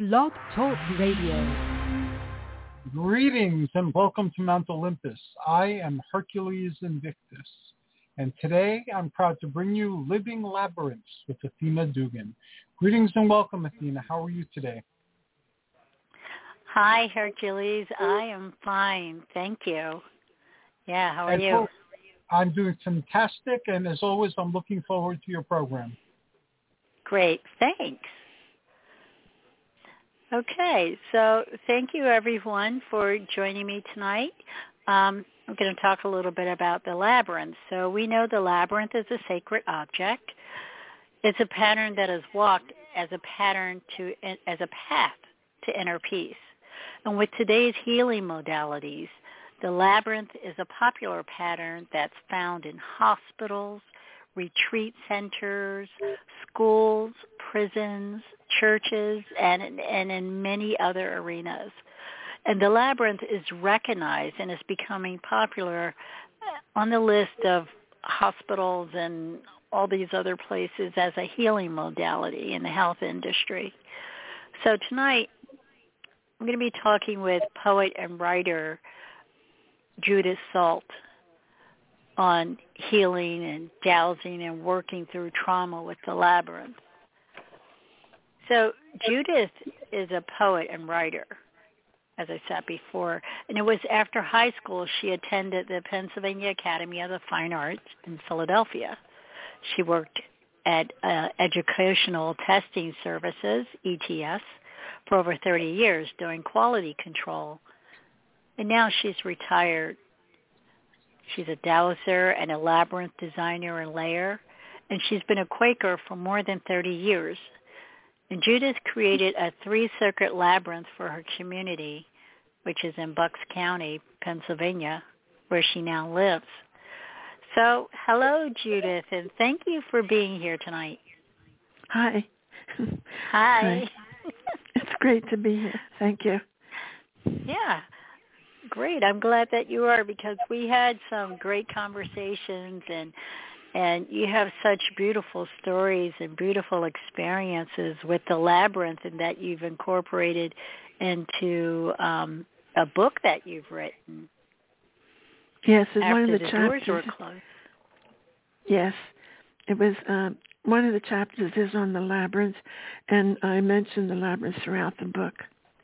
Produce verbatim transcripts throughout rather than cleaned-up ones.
Blog Talk Radio. Greetings and welcome to Mount Olympus. I am Hercules Invictus, and today I'm proud to bring you Living Labyrinths with Athena Dugan. Greetings and welcome, Athena. How are you today? Hi, Hercules. I am fine. Thank you. Yeah, how are and you? For, I'm doing fantastic, and as always, I'm looking forward to your program. Great. Thanks. Okay, so thank you, everyone, for joining me tonight. Um, I'm going to talk a little bit about the labyrinth. So we know the labyrinth is a sacred object. It's a pattern that is walked as a pattern to as a path to inner peace. And with today's healing modalities, the labyrinth is a popular pattern that's found in hospitals, retreat centers, schools, prisons, churches, and, and in many other arenas. And the labyrinth is recognized and is becoming popular on the list of hospitals and all these other places as a healing modality in the health industry. So tonight, I'm going to be talking with poet and writer Judith Salt on healing and dowsing and working through trauma with the labyrinth. So Judith is a poet and writer, as I said before, and it was after high school she attended the Pennsylvania Academy of the Fine Arts in Philadelphia. She worked at uh, Educational Testing Services, E T S, for over thirty years doing quality control, and now she's retired. She's a dowser and a labyrinth designer and layer, and she's been a Quaker for more than thirty years. And Judith created a three-circuit labyrinth for her community, which is in Bucks County, Pennsylvania, where she now lives. So, hello, Judith, and thank you for being here tonight. Hi. Hi. Hi. It's great to be here. Thank you. Yeah. Great. I'm glad that you are, because we had some great conversations, and and you have such beautiful stories and beautiful experiences with the labyrinth, and that you've incorporated into um, a book that you've written. Yes, it's after one of the, the chapters. doors were closed. Yes, it was. Um, one of the chapters is on the labyrinth, and I mentioned the labyrinth throughout the book.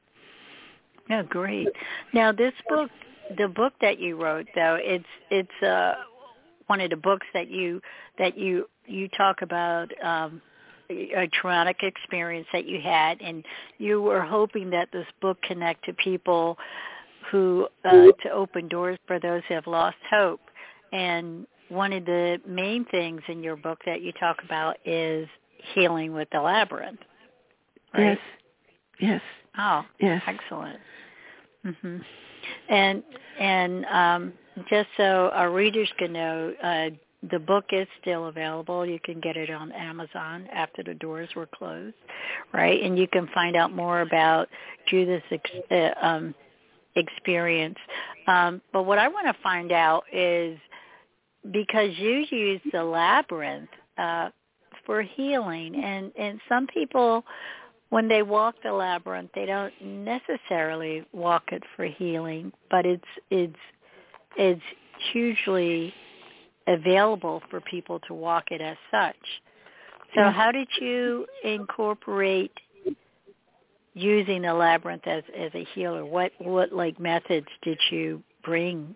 Oh, great. Now, this book, the book that you wrote, though, it's it's uh, one of the books that you that you you talk about um, a traumatic experience that you had, and you were hoping that this book connect to people who uh, to open doors for those who have lost hope. And one of the main things in your book that you talk about is healing with the labyrinth. Right? Yes. Yes. Oh, yes. Excellent. Mm-hmm. And and um, just so our readers can know, uh, the book is still available. You can get it on Amazon after the doors were closed, right? And you can find out more about Judith's ex- uh, um, experience. Um, but what I want to find out is, because you use the labyrinth uh, for healing, and, and some people, when they walk the labyrinth, they don't necessarily walk it for healing, but it's it's it's hugely available for people to walk it as such. So Yes. how did you incorporate using the labyrinth as, as a healer? What what like methods did you bring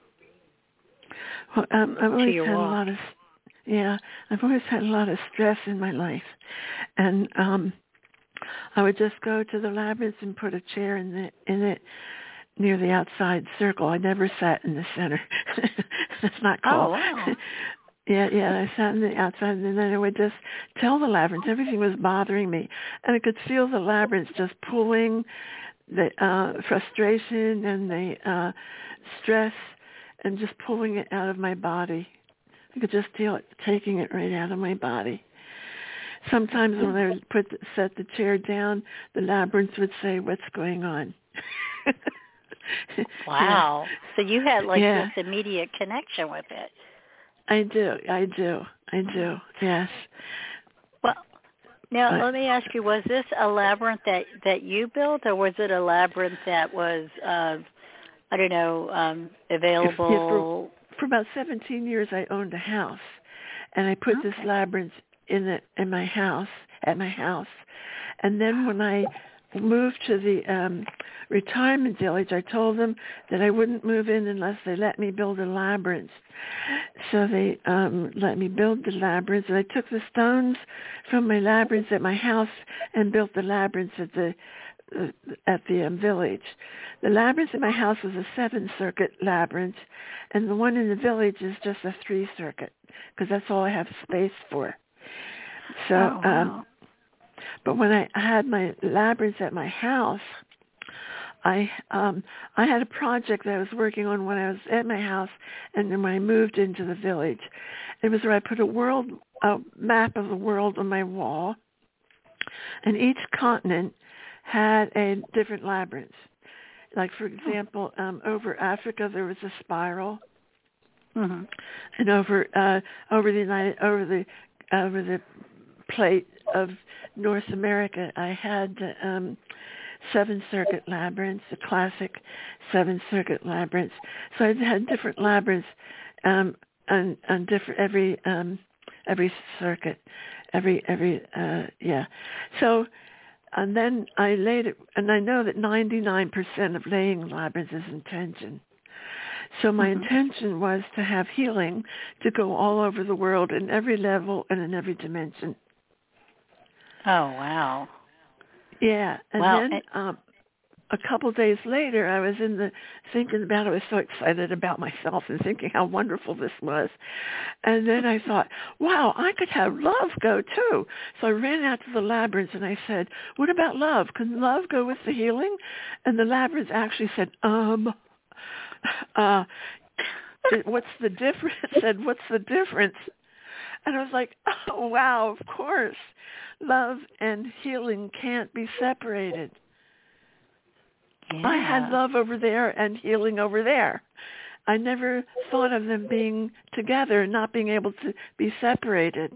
Well, um, I've to always your had walk? a lot of, yeah, I've always had a lot of stress in my life, and um, I would just go to the labyrinth and put a chair in the in it near the outside circle. I never sat in the center. That's not cool. Oh, wow. Yeah, yeah, I sat in the outside, and then I would just tell the labyrinth everything was bothering me, and I could feel the labyrinth just pulling the uh, frustration and the uh, stress, and just pulling it out of my body. I could just feel it taking it right out of my body. Sometimes when I would put set the chair down, the labyrinth would say, "What's going on?" Wow. Yeah. So you had like Yeah. this immediate connection with it. I do, I do, I do. Yes. Well, Now, But let me ask you, was this a labyrinth that, that you built, or was it a labyrinth that was, uh, I don't know, um, available? Yeah, for, for about seventeen years, I owned a house, and I put Okay. this labyrinth in the in my house at my house, and then when I moved to the um, retirement village, I told them that I wouldn't move in unless they let me build a labyrinth. So they um, let me build the labyrinth, and I took the stones from my labyrinth at my house and built the labyrinth at the uh, at the um, village. The labyrinth at my house was a seven-circuit labyrinth, and the one in the village is just a three-circuit, because that's all I have space for. So. Oh, wow. um, But when I had my labyrinth at my house, I um, I had a project that I was working on when I was at my house, and then when I moved into the village, it was where I put a world a map of the world on my wall, and each continent had a different labyrinth. Like for example, um, over Africa there was a spiral, Mm-hmm. and over uh, over the United over the over the plate of North America, I had um, seven circuit labyrinths, the classic seven circuit labyrinths. So I had different labyrinths um, on, on different every um, every circuit, every every uh, yeah. So and then I laid it, and I know that ninety-nine percent of laying labyrinths is intention. So my Mm-hmm. intention was to have healing to go all over the world in every level and in every dimension. Oh, wow. Yeah, and Well, then it, um, a couple of days later, I was in the thinking about it. I was so excited about myself and thinking how wonderful this was. And then I thought, wow, I could have love go too. So I ran out to the labyrinth and I said, what about love? Can love go with the healing? And the labyrinth actually said, um, uh, what's the difference? Said, what's the difference? And I was like, oh, wow, of course. Love and healing can't be separated. yeah. I had love over there and healing over there. I never thought of them being together and not being able to be separated.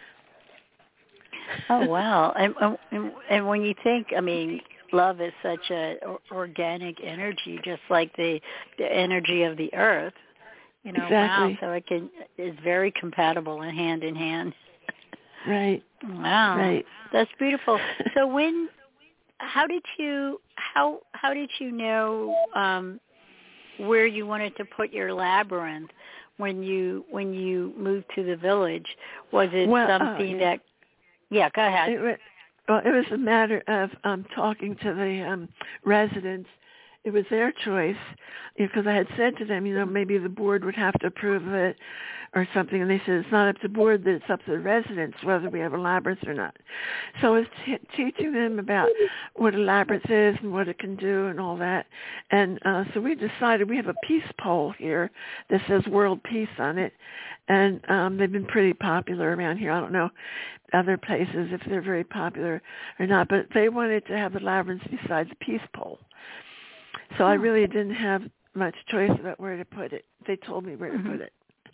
Oh, wow. And, and and when you think, I mean, love is such a organic energy, just like the the energy of the earth. You know, Exactly. wow. So it can is very compatible and hand in hand. Right. Wow. Right. That's beautiful. So when, how did you, how how did you know um, where you wanted to put your labyrinth when you when you moved to the village? Was it well, something uh, yeah. that? Yeah, go ahead. It was, well, it was a matter of um, talking to the um, residents. It was their choice, because you know, I had said to them, you know, maybe the board would have to approve it or something. And they said, it's not up to the board, that it's up to the residents whether we have a labyrinth or not. So I was t- teaching them about what a labyrinth is and what it can do and all that. And uh, so we decided, we have a peace pole here that says World Peace on it. And um, they've been pretty popular around here. I don't know other places if they're very popular or not, but they wanted to have the labyrinth besides the peace pole. So I really didn't have much choice about where to put it. They told me where to Mm-hmm. put it,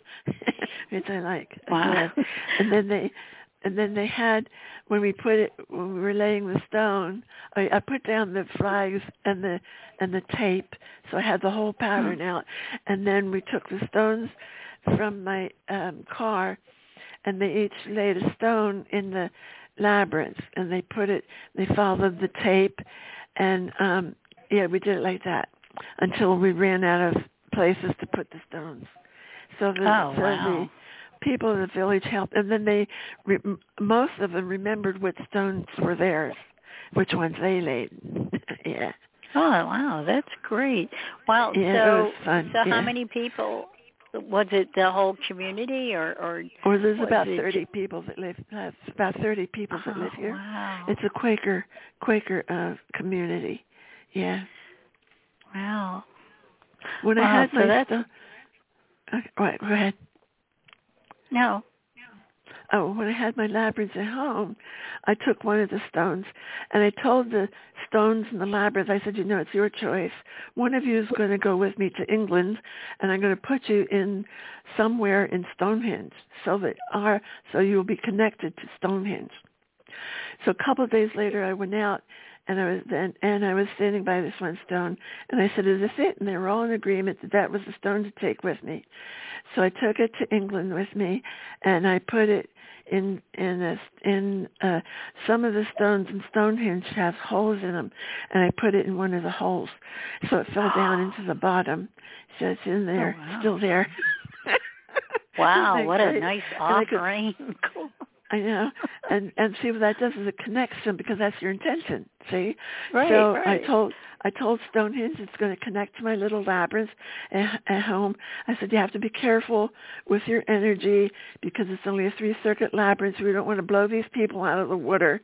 which I like. Wow. And then they, and then they had, when we put it, when we were laying the stone, I, I put down the flags and the and the tape, so I had the whole pattern out. And then we took the stones from my um, car, and they each laid a stone in the labyrinth, and they put it. They followed the tape, and um, yeah, we did it like that until we ran out of places to put the stones. So the, Oh, so wow. the people in the village helped, and then they, re, most of them remembered which stones were theirs, which ones they laid. Yeah. Oh, wow, that's great. Wow. Yeah, so, it was fun. so yeah. how many people? Was it the whole community, or or? Or there's was about it thirty ju- people that live. Uh, about thirty people that oh, live here. Wow. It's a Quaker Quaker uh, community. Yeah. Wow. When Wow, I had so my that's stuff. Okay, right, go ahead. no. Oh, when I had my labyrinth at home, I took one of the stones, and I told the stones in the labyrinth, I said, you know, it's your choice. One of you is going to go with me to England, and I'm going to put you in somewhere in Stonehenge, so that our, so you'll be connected to Stonehenge. So a couple of days later, I went out, and I was then, and I was standing by this one stone, and I said, "Is this it?" And they were all in agreement that that was the stone to take with me. So I took it to England with me, and I put it in in a, in uh, some of the stones in Stonehenge have holes in them, and I put it in one of the holes, so it fell down into the bottom. So it's in there, oh, wow. still there. Wow, what great? a nice I could, offering. Cool. I know, and and see what that does is it connects them because that's your intention. See, Right, so right. I told I told Stonehenge it's going to connect to my little labyrinth at, at home. I said you have to be careful with your energy because it's only a three circuit labyrinth. We don't want to blow these people out of the water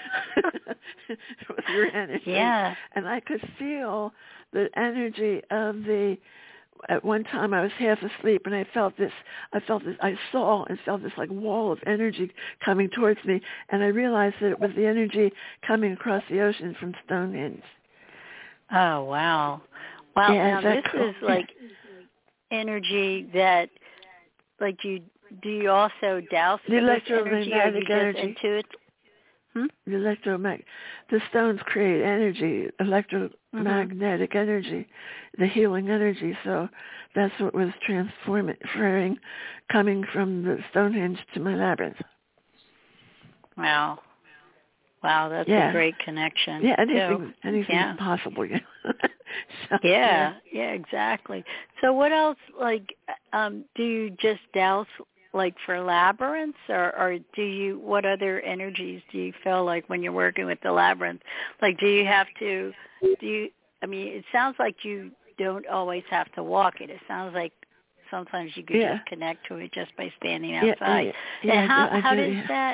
with your energy. Yeah, and I could feel the energy of the. At one time I was half asleep and I felt this, I felt this, I saw and felt this like wall of energy coming towards me, and I realized that it was the energy coming across the ocean from Stonehenge. Oh, wow. Wow, yeah, now this cool? is like energy that, like you, do you also douse the this energy or you electromagnetic just energy. intuit? Hmm? The electromagnetic, the stones create energy, electromagnetic mm-hmm. energy, the healing energy. So that's what was transforming, coming from the Stonehenge to my labyrinth. Wow, wow, that's yeah. a great connection. Yeah, anything, too. anything yeah. is possible. Yeah. so, yeah, yeah, yeah, exactly. So what else? Like, um, do you just douse? Like for labyrinths, or, or do you, what other energies do you feel like when you're working with the labyrinth? Like, do you have to, do you, I mean, it sounds like you don't always have to walk it. It sounds like sometimes you could yeah. just connect to it just by standing yeah, outside. Yeah, yeah, and how, I do, I how do, does yeah. that,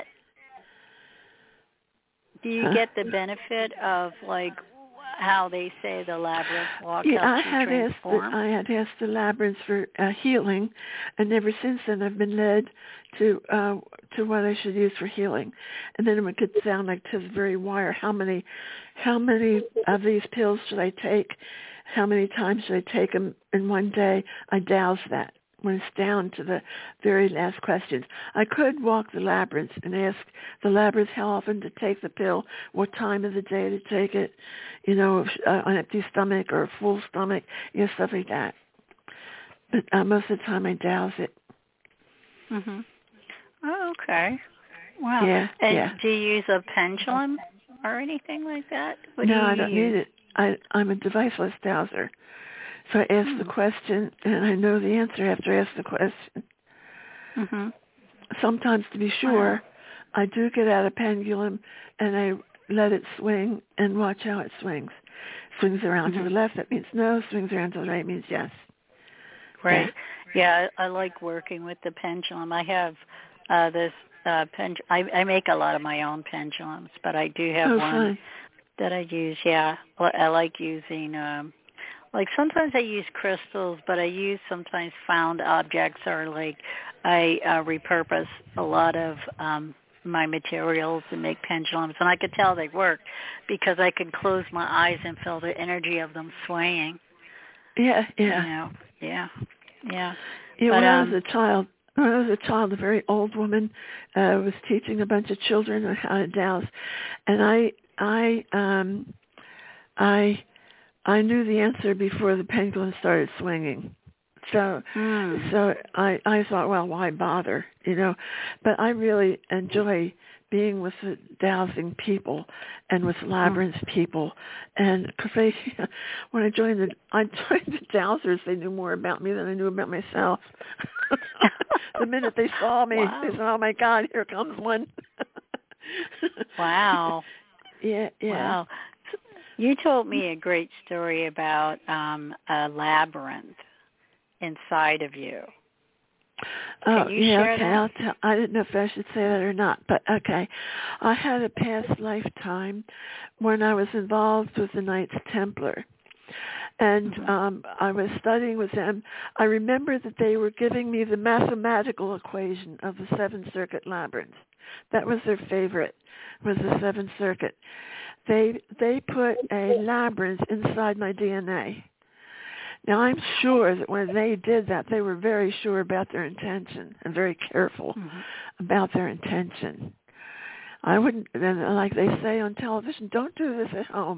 do you huh? get the benefit of like how they say the labyrinth walk yeah, I helps you had transform? Asked the, I had asked the labyrinth for uh, healing, and ever since then I've been led to uh, to what I should use for healing. And then it could sound like to the very wire, how many how many of these pills should I take? How many times should I take them in one day? I douse that when it's down to the very last questions. I could walk the labyrinth and ask the labyrinth how often to take the pill, what time of the day to take it, you know, uh, on an empty stomach or a full stomach, you know, stuff like that. But uh, most of the time I douse it. Mm-hmm. Oh, okay. Wow. Yeah, and yeah. do you use a pendulum or anything like that? What no, do you I don't use? need it. I, I'm a deviceless dowser. So I ask hmm. the question, and I know the answer after I ask the question. Mm-hmm. Sometimes, to be sure, Wow. I do get out a pendulum, and I let it swing and watch how it swings. Swings around mm-hmm. to the left, that means no. Swings around to the right means yes. Right. Yeah, I, I like working with the pendulum. I have uh, this uh, pendulum. I, I make a lot of my own pendulums, but I do have oh, one fine. that I use. Yeah, I like using. Um, like sometimes I use crystals, but I use sometimes found objects, or like I uh, repurpose a lot of um, my materials and make pendulums, and I could tell they work because I could close my eyes and feel the energy of them swaying. Yeah, yeah. You know, yeah, yeah. Yeah, but, when I um, was a child, when I was a child, a very old woman uh, was teaching a bunch of children on how to douse, and I, I, um, I, I knew the answer before the pendulum started swinging. So, mm. so I, I thought, well, why bother, you know? But I really enjoy being with the dowsing people and with labyrinth mm. people, and cause they, when I joined the, I joined the dowsers, they knew more about me than I knew about myself. The minute they saw me, wow. they said, "Oh my God, here comes one." Wow. Yeah, yeah. Wow. You told me a great story about um, a labyrinth inside of you. Oh, Can you yeah, share okay. that? I'll tell, I didn't know if I should say that or not, but okay. I had a past lifetime when I was involved with the Knights Templar, and mm-hmm. um, I was studying with them. I remember that they were giving me the mathematical equation of the Seventh Circuit Labyrinth. That was their favorite, was the Seventh Circuit. They they put a labyrinth inside my D N A. Now, I'm sure that when they did that, they were very sure about their intention and very careful mm-hmm. about their intention. I wouldn't, and like they say on television, don't do this at home.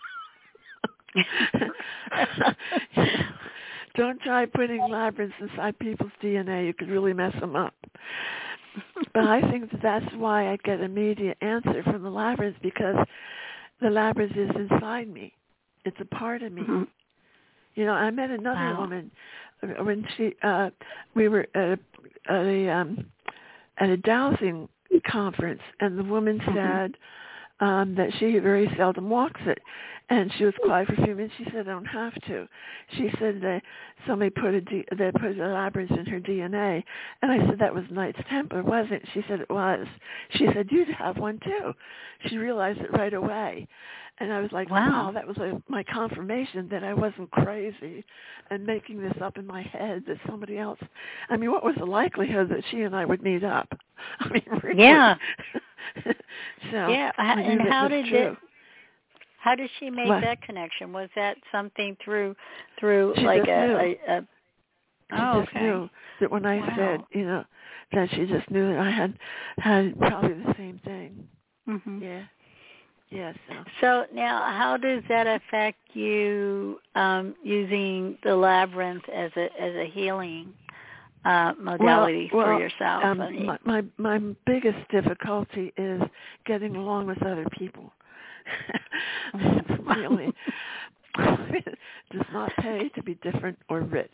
Don't try putting labyrinths inside people's D N A. You could really mess them up. But I think that that's why I get immediate answer from the labyrinth, because the labyrinth is inside me. It's a part of me. Mm-hmm. You know, I met another wow. woman when she uh, we were at a, at a um, at a dowsing conference, and the woman mm-hmm. said um, that she very seldom walks it. And she was quiet for a few minutes. She said, I don't have to. She said that somebody put a, D, they put a labyrinth in her D N A. And I said, that was Knights Templar, wasn't it? She said, it was. She said, you'd have one too. She realized it right away. And I was like, wow, wow that was like my confirmation that I wasn't crazy and making this up in my head that somebody else. I mean, what was the likelihood that she and I would meet up? I mean, really. Yeah. so, yeah. And how did true. it? How did she make what? that connection? Was that something through through she like just a, knew. a, a She oh, just okay. knew that when I wow. said, you know, that she just knew that I had had probably the same thing. Mm-hmm. Yeah. Yeah. So. so now, how does that affect you um, using the labyrinth as a as a healing uh, modality well, for well, yourself? Um, I mean, my, my my biggest difficulty is getting along with other people. Really, it does not pay to be different or rich.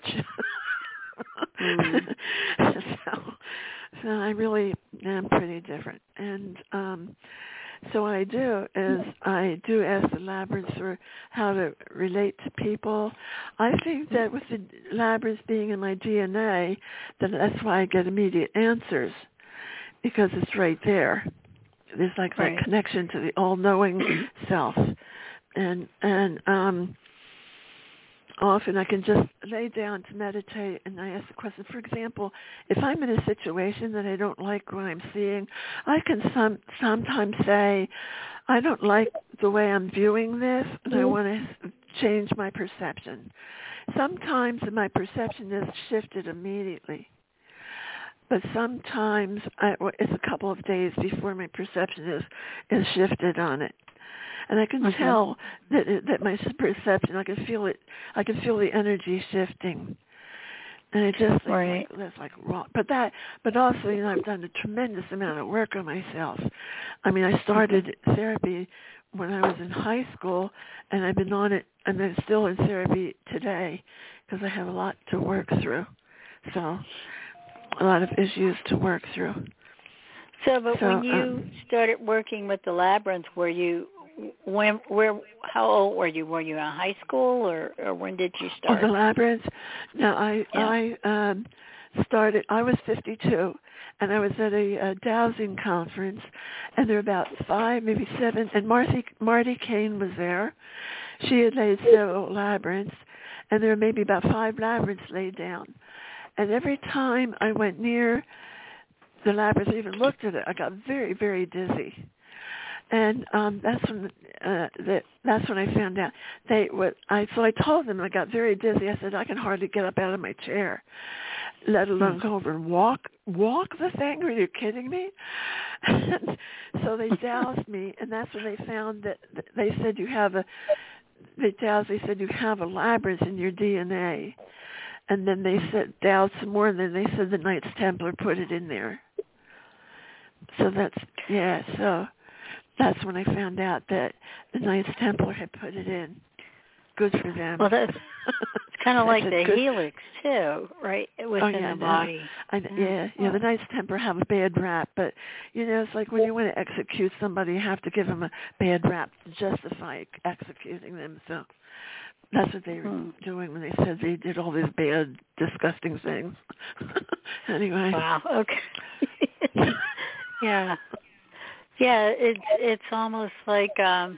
mm. so, so I really am pretty different, and um, so what I do is I do ask the labyrinth for how to relate to people. I think that with the labyrinth being in my D N A, that that's why I get immediate answers, because it's right there. There's like right. that connection to the all-knowing self. And and um, often I can just lay down to meditate and I ask the question. For example, if I'm in a situation that I don't like what I'm seeing, I can some sometimes say, I don't like the way I'm viewing this and I want to change my perception. Sometimes my perception is shifted immediately. But sometimes I, it's a couple of days before my perception is, is shifted on it. And I can mm-hmm. tell that that my perception, I can feel it, I can feel the energy shifting. And it just right. like, that's like wrong. But that, but also, you know, I've done a tremendous amount of work on myself. I mean, I started therapy when I was in high school, and I've been on it, and I'm still in therapy today because I have a lot to work through. So, a lot of issues to work through. So, but so, when you um, started working with the labyrinth, were you, when, where, how old were you? Were you in high school, or, or when did you start? Oh, the labyrinth? No, I, yeah. I um, started, I was fifty-two, and I was at a, a dowsing conference, and there were about five, maybe seven, and Marcy, Marty Kane was there. She had laid several labyrinths, and there were maybe about five labyrinths laid down. And every time I went near the labyrinth, even looked at it, I got very, very dizzy. And um, that's when uh, that, that's when I found out they what I so I told them I got very dizzy. I said I can hardly get up out of my chair, let alone go over and walk walk the thing. Are you kidding me? And so they doused me, and that's when they found that they said you have a they doused. They said you have a labyrinth in your D N A. And then they said, doused some more, and then they said the Knights Templar put it in there. So that's, yeah, so that's when I found out that the Knights Templar had put it in. Good for them. Well, that's it's kind of like the good. Helix, too, right, within oh, yeah, the no. body. I, yeah, yeah, the Knights Templar have a bad rap, but, you know, it's like when you want to execute somebody, you have to give them a bad rap to justify executing them, so... That's what they were hmm. doing when they said they did all these bad, disgusting things. Anyway. Wow. Okay. yeah. Yeah. It's it's almost like um.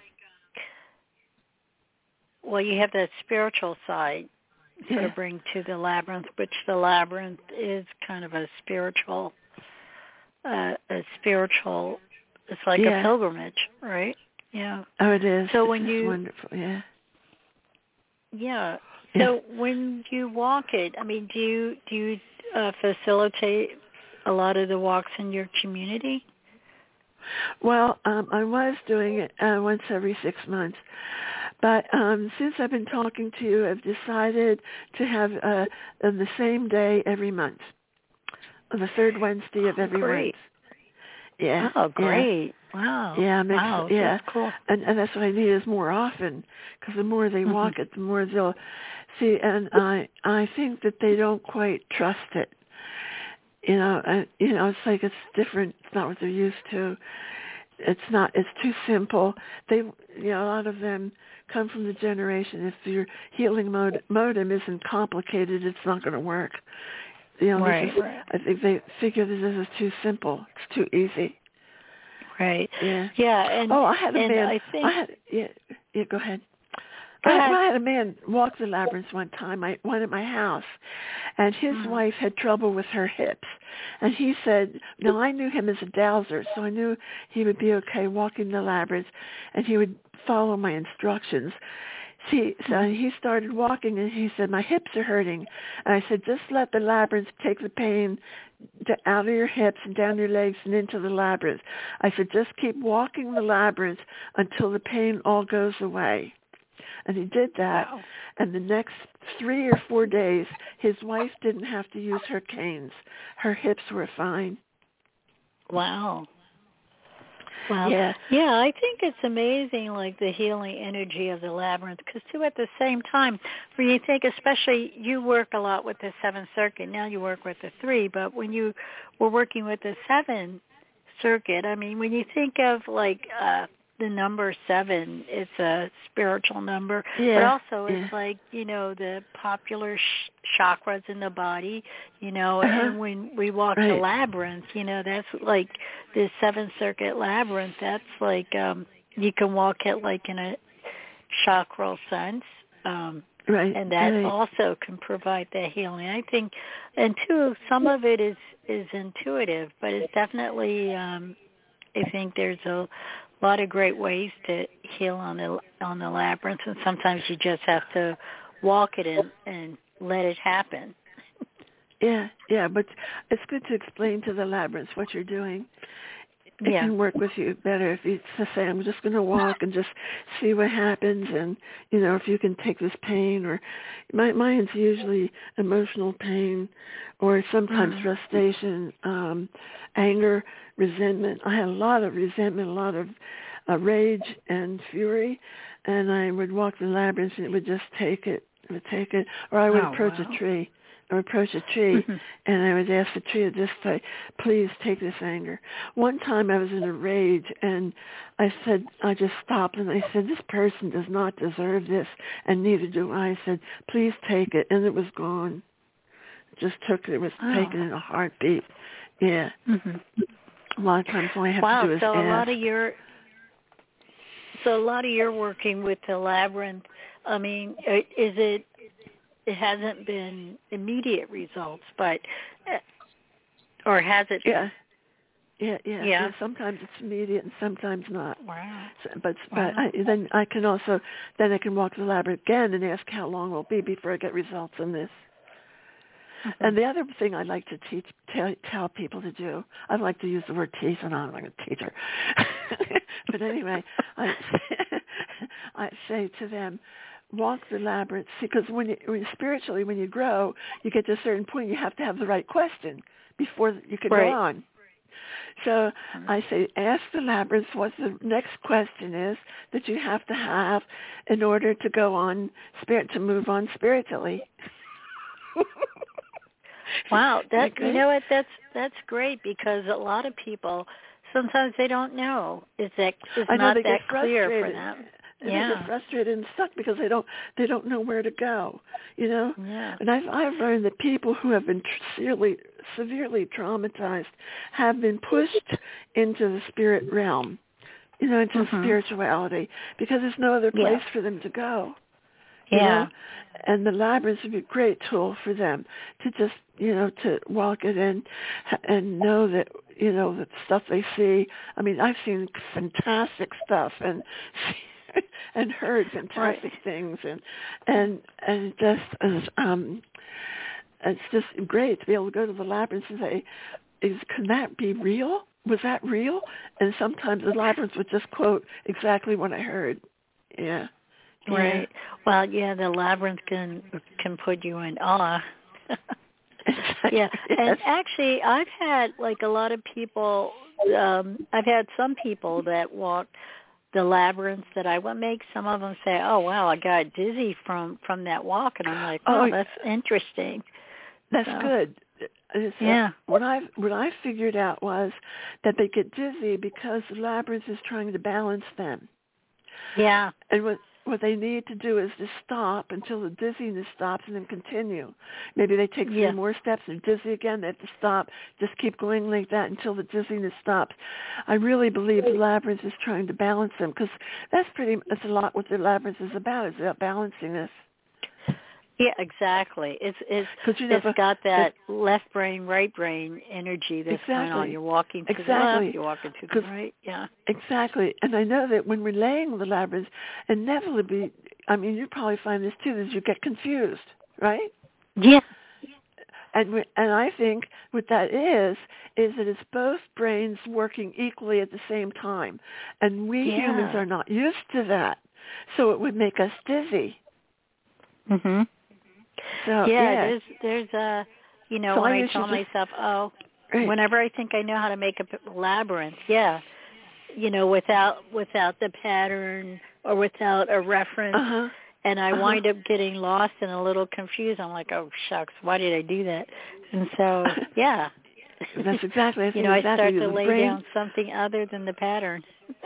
Well, you have that spiritual side sort yeah. of bring to the labyrinth, which the labyrinth is kind of a spiritual, uh, a spiritual. It's like yeah. a pilgrimage, right? Yeah. Oh, it is. So it's when you wonderful, yeah. Yeah. Yeah. So when you walk it, I mean, do you do you uh, facilitate a lot of the walks in your community? Well, um, I was doing it uh, once every six months. But um, since I've been talking to you, I've decided to have uh, on the same day every month, on the third Wednesday of every great. month. Yeah. Oh, great. Yeah. Wow. Yeah, makes, wow. yeah. That's cool. And, and that's what I need is more often, because the more they Mm-hmm. walk it, the more they'll see. And I, I think that they don't quite trust it. You know, and, you know, it's like it's different. It's not what they're used to. It's not. It's too simple. They, you know, a lot of them come from the generation. If your healing mod, modem isn't complicated, it's not going to work. You know, right, this is, right. I think they figure that this is too simple. It's too easy. Right. Yeah. Yeah. And oh, I had a and man. I think. I had. Yeah. Yeah. Go ahead. Go I, ahead. I had a man walk the labyrinth one time, I, one at my house, and his Mm-hmm. wife had trouble with her hips. And he said, now I knew him as a dowser, so I knew he would be okay walking the labyrinth, and he would follow my instructions. See, so he started walking, and he said, my hips are hurting. And I said, just let the labyrinth take the pain to, out of your hips and down your legs and into the labyrinth. I said, just keep walking the labyrinth until the pain all goes away. And he did that. Wow. And the next three or four days, his wife didn't have to use her canes. Her hips were fine. Wow. Wow. Yeah. Yeah, I think it's amazing, like the healing energy of the labyrinth, because too at the same time, when you think, especially you work a lot with the seventh circuit, now you work with the three, but when you were working with the seven circuit, I mean, when you think of like uh, the number seven, it's a spiritual number, Yeah. but also it's yeah. like, you know, the popular sh- chakras in the body, you know, Uh-huh. and when we walk right. the labyrinth, you know, that's like the seventh circuit labyrinth, that's like, um, you can walk it like in a chakral sense. Um, Right. and that right. also can provide that healing. I think, and too, some of it is, is intuitive, but it's definitely, um, I think there's a lot of great ways to heal on the on the labyrinth, and sometimes you just have to walk it and, and let it happen. Yeah, yeah, but it's good to explain to the labyrinth what you're doing. It Yeah. can work with you better if you just say, I'm just going to walk and just see what happens, and, you know, if you can take this pain, or my, mine's usually emotional pain, or sometimes Mm-hmm. frustration, um, anger, resentment. I had a lot of resentment, a lot of uh, rage and fury, and I would walk the labyrinth and it would just take it, it would take it, or I would Oh, approach wow. a tree. I would approach a tree, Mm-hmm. and I would ask the tree to just say, please take this anger. One time I was in a rage, and I said, I just stopped, and I said, this person does not deserve this, and neither do I. I said, please take it, and it was gone. Just took it. It was Oh. taken in a heartbeat. Yeah. Mm-hmm. A lot of times all I have Wow, to do is so ask. a lot of your, so a lot of your working with the labyrinth, I mean, is it, it hasn't been immediate results, but, or has it? Yeah. Yeah, yeah, Yeah. yeah. Sometimes it's immediate and sometimes not. Wow. So, but Wow. but I, then I can also then I can walk the labyrinth again and ask how long it will be before I get results in this. Mm-hmm. And the other thing I like to teach tell, tell people to do, I like to use the word teach, and I'm not a teacher, but anyway, I I say to them, walk the labyrinth, because when you when spiritually when you grow, you get to a certain point, you have to have the right question before you can Right. go on. So I say, ask the labyrinth what the next question is that you have to have in order to go on spirit to move on spiritually. Wow, that Okay. you know what? That's that's great, because a lot of people sometimes they don't know. Is that is I know not they that get clear for frustrated. them? And Yeah. they get frustrated and stuck because they don't they don't know where to go, you know. Yeah. And I've I've learned that people who have been tr- severely severely traumatized have been pushed into the spirit realm, you know, into Mm-hmm. spirituality, because there's no other place Yeah. for them to go. You Yeah. know? And the labyrinth would be a great tool for them to just, you know, to walk it in and know that, you know, the stuff they see. I mean, I've seen fantastic stuff and and heard fantastic Right. things, and and and it just is, um, it's just great to be able to go to the labyrinth and say, is can that be real? was that real? And sometimes the labyrinth would just quote exactly what I heard. Yeah. Right. Yeah. Well, yeah, the labyrinth can can put you in awe. Yeah. Yes. And actually, I've had like a lot of people. Um, I've had some people that walk the labyrinths that I would make. Some of them say, "Oh, wow, I got dizzy from from that walk," and I'm like, "Oh, Oh, that's interesting." That's So, good. It's, uh, yeah. what I what I figured out was that they get dizzy because the labyrinth is trying to balance them. Yeah. And what what they need to do is to stop until the dizziness stops and then continue. Maybe they take Yeah. three more steps and they're dizzy again. They have to stop. Just keep going like that until the dizziness stops. I really believe the labyrinth is trying to balance them because that's pretty. That's a lot what the labyrinth is about. It's about balancing this. Yeah, exactly. It's it's You know, it's got that left brain, right brain energy that's exactly. going on. You're walking to exactly. the left, you're walking to the right. Yeah. Exactly. And I know that when we're laying the labyrinth, inevitably, I mean, you probably find this too, is you get confused, right? Yeah. And we, and I think what that is, is that it's both brains working equally at the same time. And we Yeah. humans are not used to that. So it would make us dizzy. Mhm. So, yeah, yeah. there's there's a, you know, So when I I tell usually myself, oh, Right. whenever I think I know how to make a labyrinth, yeah, you know, without without the pattern or without a reference, Uh-huh. and I Uh-huh. wind up getting lost and a little confused. I'm like, oh shucks, why did I do that? And so, yeah, That's exactly. I you think know, I exactly. start to The lay brain, down something other than the pattern.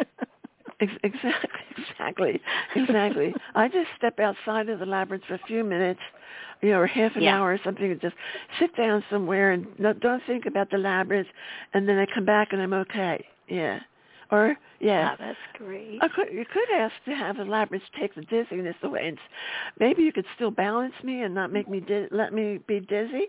Ex- Exactly, exactly, exactly. I just step outside of the labyrinth for a few minutes, you know, or half an Yeah. hour or something, and just sit down somewhere and no, don't think about the labyrinth, and then I come back and I'm okay. Yeah, or yeah. Wow, that's great. I could, you could ask to have the labyrinth take the dizziness away, and s- maybe you could still balance me and not make me di- let me be dizzy.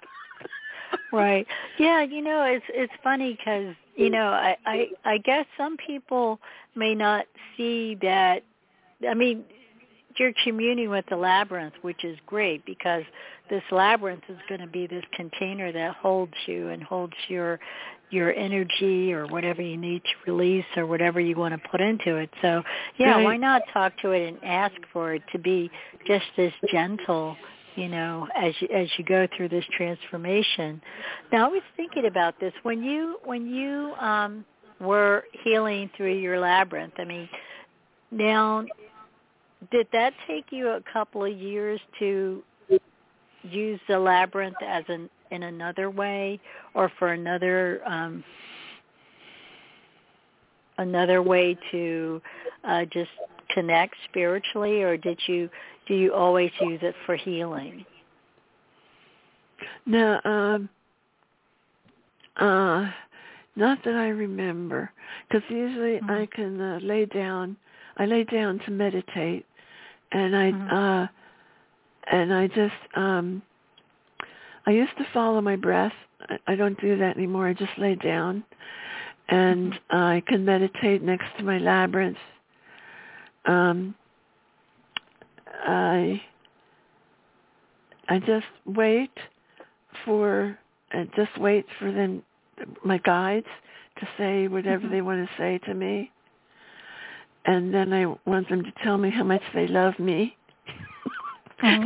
Right. Yeah, you know, it's it's funny because, you know, I, I I guess some people may not see that. I mean, you're communing with the labyrinth, which is great because this labyrinth is going to be this container that holds you and holds your your energy or whatever you need to release or whatever you want to put into it. So, yeah, Right. why not talk to it and ask for it to be just as gentle, you know, as you, as you go through this transformation. Now, I was thinking about this when you when you um, were healing through your labyrinth. I mean, now, did that take you a couple of years to use the labyrinth as an in another way, or for another um, another way to uh, just connect spiritually, or did you do you always use it for healing? No, um, uh, not that I remember, because usually Mm-hmm. I can uh, lay down. I lay down to meditate, and I Mm-hmm. uh, and I just um, I used to follow my breath. I, I don't do that anymore. I just lay down, and Mm-hmm. I can meditate next to my labyrinth. Um, I I just wait for I just wait for them, my guides, to say whatever Mm-hmm. they want to say to me, and then I want them to tell me how much they love me. Mm-hmm.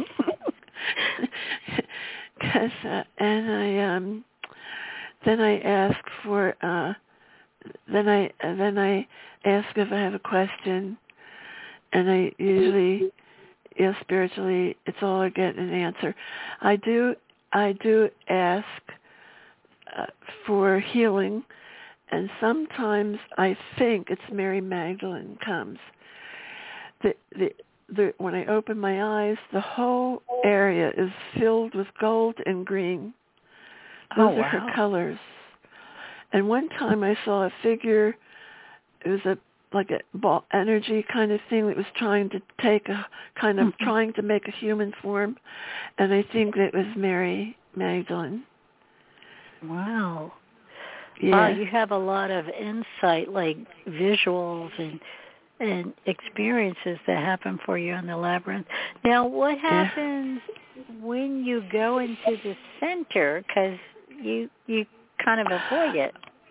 Cause, uh, and I um, then I ask for uh, then I uh, then I ask if I have a question, and I usually, you know, spiritually, it's all I get an answer. I do I do ask uh, for healing, and sometimes I think it's Mary Magdalene comes. The the The, when I open my eyes, the whole area is filled with gold and green. Those Oh, are her wow. colors. And one time I saw a figure, it was a like a ball energy kind of thing that was trying to take a, kind of Mm-hmm. trying to make a human form. And I think that was Mary Magdalene. Wow. Yeah. Wow, you have a lot of insight, like visuals and and experiences that happen for you in the labyrinth. Now, what Yeah. happens when you go into the center? Because you you kind of avoid it.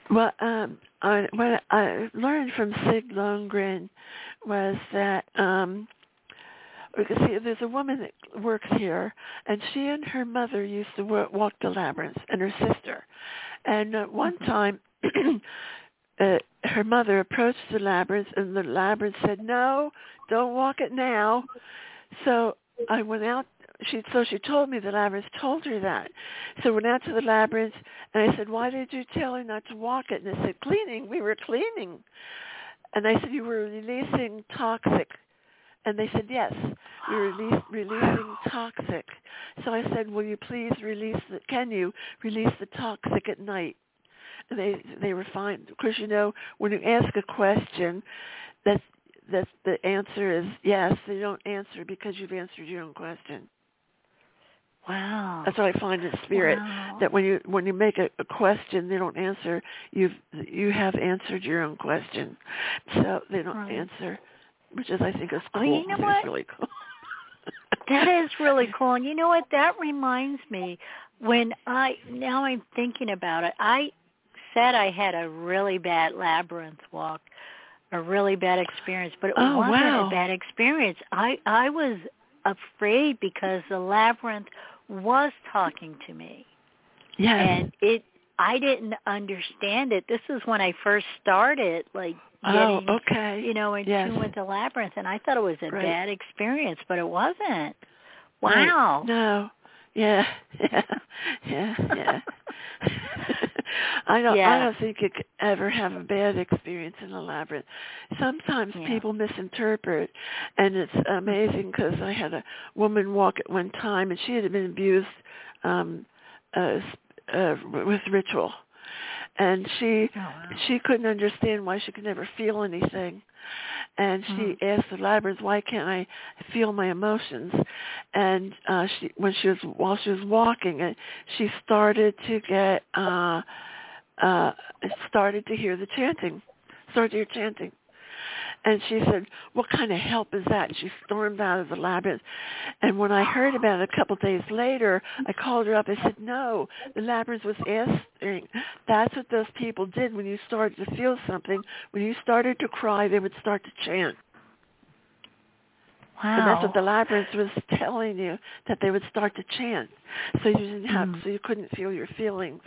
Well, um, I, what I learned from Sig Lundgren was that um, we can see there's a woman that works here, and she and her mother used to work, walk the labyrinth, and her sister. And uh, one time, uh, her mother approached the labyrinth, and the labyrinth said, "No, don't walk it now." So I went out. She so she told me the labyrinth told her that. So I went out to the labyrinth, and I said, "Why did you tell her not to walk it?" And they said, "Cleaning. We were cleaning." And I said, "You were releasing toxic." And they said, "Yes, we were release, releasing toxic." So I said, "Will you please release the? Can you release the toxic at night?" And they they were fine. Of course, you know, when you ask a question, that's that's the answer is yes. They don't answer because you've answered your own question. Wow. That's what I find in spirit. Wow. That when you when you make a, a question, they don't answer. You've you have answered your own question, so they don't Right. answer, which is I think is cool. Oh, you know what? It's really cool. That is really cool. And you know what? That reminds me when I now I'm thinking about it. I said I had a really bad labyrinth walk, a really bad experience, but it Oh, wasn't wow. a bad experience. I I was afraid because the labyrinth was talking to me. Yes. And it I didn't understand it. This is when I first started like getting oh, okay. you know, in yes. tune with the labyrinth, and I thought it was a Right. bad experience, but it wasn't. Right. Wow. No. Yeah. Yeah. Yeah. Yeah. I don't. Yeah. I don't think you could ever have a bad experience in a labyrinth. Sometimes Yeah. people misinterpret, and it's amazing because I had a woman walk at one time, and she had been abused um, uh, uh, with ritual, and she Oh, wow. she couldn't understand why she could never feel anything. And she Mm. asked the labyrinth, "Why can't I feel my emotions?" And uh, she, when she was while she was walking, and she started to get uh, uh, started to hear the chanting, started to hear chanting. And she said, "What kind of help is that?" And she stormed out of the labyrinth. And when I heard about it a couple of days later, I called her up. I said, "No, the labyrinth was asking. That's what those people did when you started to feel something. When you started to cry, they would start to chant." Wow. And that's what the labyrinth was telling you, that they would start to chant. So you didn't have, Mm. so you couldn't feel your feelings.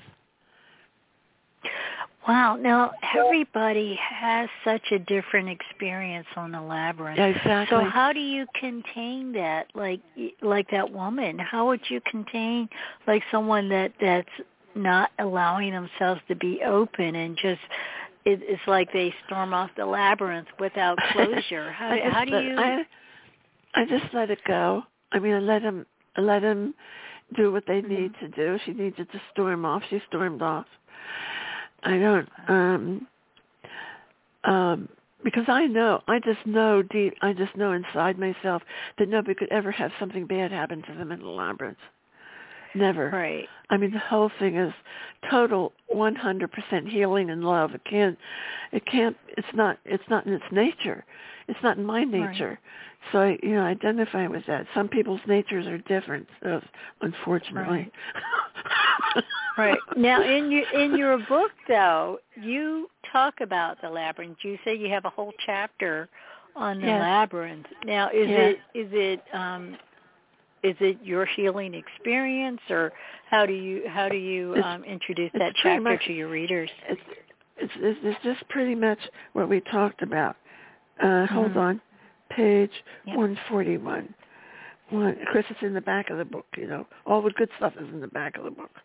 Wow. Now, everybody has such a different experience on the labyrinth. Yeah, exactly. So how do you contain that? Like like that woman, how would you contain like someone that, that's not allowing themselves to be open and just, it, it's like they storm off the labyrinth without closure. How, I do, just how do let, you... I, I just let it go. I mean, I let him, I let him do what they Mm-hmm. need to do. She needed to storm off. She stormed off. I don't, um, um, because I know, I just know deep, I just know inside myself that nobody could ever have something bad happen to them in the labyrinth. Never. Right. I mean, the whole thing is total one hundred percent healing and love. It can't, it can't, it's not, it's not in its nature. It's not in my nature. Right. So I, you know, identify with that. Some people's natures are different, so unfortunately. Right. Right. Now, in your in your book, though, you talk about the labyrinth. You say you have a whole chapter on the yes. labyrinth. Now, is yeah. it is it um, is it your healing experience, or how do you how do you um, introduce that chapter much, to your readers? It's, it's it's it's just pretty much what we talked about. Uh, mm-hmm. Hold on, page yep. one forty-one. One, of course, it's in the back of the book. You know, all the good stuff is in the back of the book.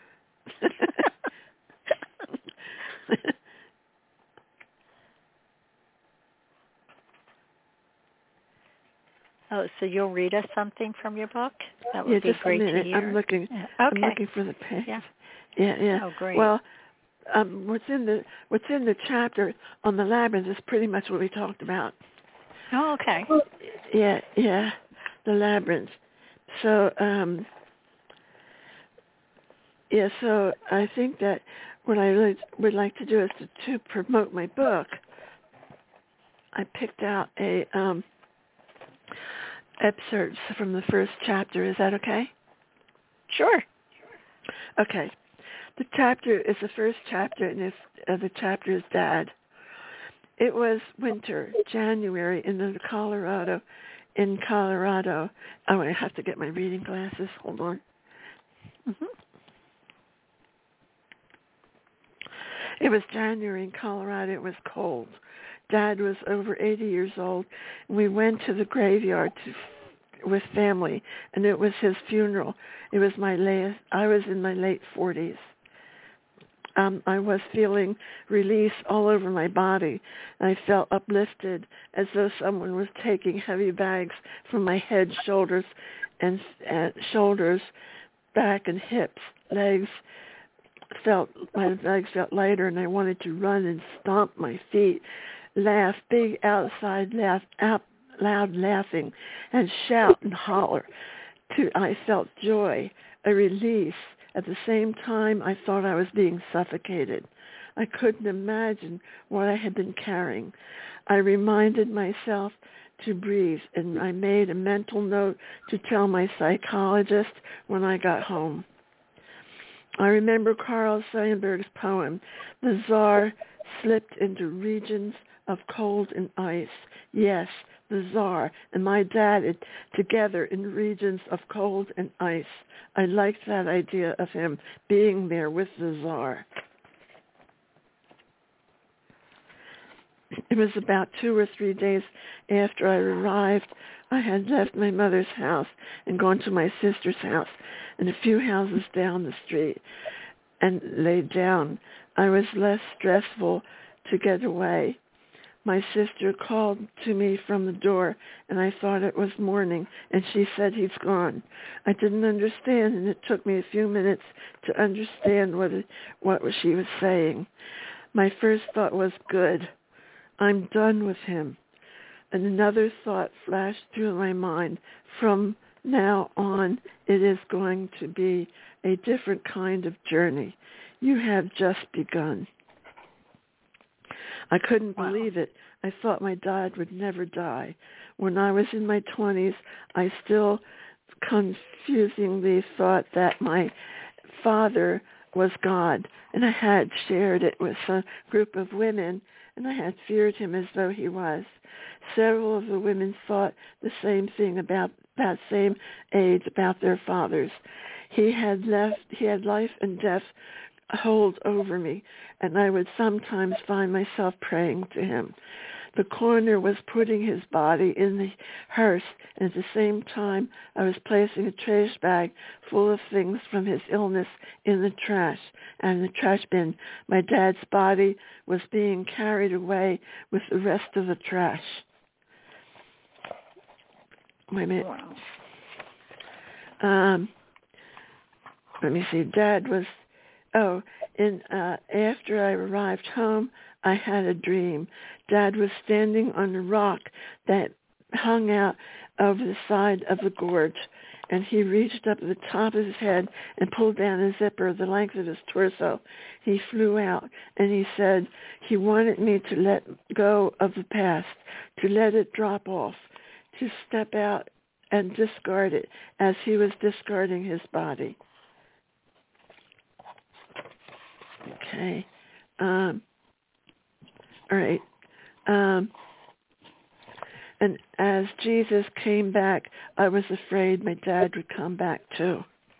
Oh, so you'll read us something from your book? That would yeah, be just great a minute. to hear. I'm looking. Okay. I'm looking for the page. Yeah. Yeah, yeah. Oh, great. Well, um, what's in the what's in the chapter on the labyrinth is pretty much what we talked about. Oh, okay. Yeah, yeah, the labyrinth. So, um, yeah, so I think that what I really would like to do is to, to promote my book. I picked out a um, excerpts from the first chapter. Is that okay? Sure. Okay. The chapter is the first chapter, and it's, uh, the chapter is Dad. It was winter, January, in the Colorado, in Colorado. Oh, I have to get my reading glasses. Hold on. Mm-hmm. It was January in Colorado. It was cold. Dad was over eighty years old. And we went to the graveyard to with family, and it was his funeral. It was my last, I was in my late forties. Um, I was feeling release all over my body. I felt uplifted as though someone was taking heavy bags from my head, shoulders, and uh, shoulders, back, and hips, legs. Felt my legs felt lighter, and I wanted to run and stomp my feet, laugh, big outside laugh, out loud laughing, and shout and holler. To, I felt joy, a release. At the same time, I thought I was being suffocated. I couldn't imagine what I had been carrying. I reminded myself to breathe, and I made a mental note to tell my psychologist when I got home. I remember Carl Sandburg's poem, "The Tsar slipped into regions of cold and ice." Yes, the Tsar and my dad it, together in regions of cold and ice. I liked that idea of him being there with the Tsar. It was about two or three days after I arrived. I had left my mother's house and gone to my sister's house and a few houses down the street and laid down. I was less stressful to get away. My sister called to me from the door, and I thought it was morning, and she said he's gone. I didn't understand, and it took me a few minutes to understand what it, what she was saying. My first thought was, good, I'm done with him. And another thought flashed through my mind. From now on, it is going to be a different kind of journey. You have just begun. I couldn't wow. believe it. I thought my dad would never die. When I was in my twenties, I still confusingly thought that my father was God, and I had shared it with a group of women, and I had feared him as though he was. Several of the women thought the same thing about that same age about their fathers. He had left, he had life and death hold over me, and I would sometimes find myself praying to him. The coroner was putting his body in the hearse, and at the same time I was placing a trash bag full of things from his illness in the trash and the trash bin. My dad's body was being carried away with the rest of the trash. Wait a minute. Um, let me see. Dad was... Oh, and uh, after I arrived home, I had a dream. Dad was standing on a rock that hung out over the side of the gorge, and he reached up at the top of his head and pulled down a zipper the length of his torso. He flew out, and he said he wanted me to let go of the past, to let it drop off, to step out and discard it as he was discarding his body. Okay. Um, all right. Um, and as Jesus came back, I was afraid my dad would come back too.